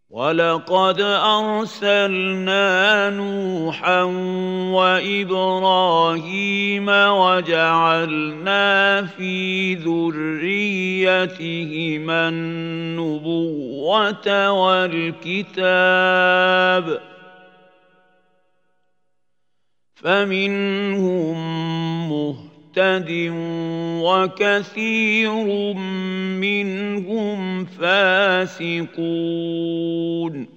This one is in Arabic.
وَلَقَدْ أَرْسَلْنَا نُوحًا وَإِبْرَاهِيمَ وَجَعَلْنَا فِي ذُرِّيَّتِهِمَا النُّبُوَّةَ وَالْكِتَابَ ۖ فَمِنْهُم مُّهْتَدٍ وَكَثِيرٌ مِّنْهُمْ فَاسِقُونَ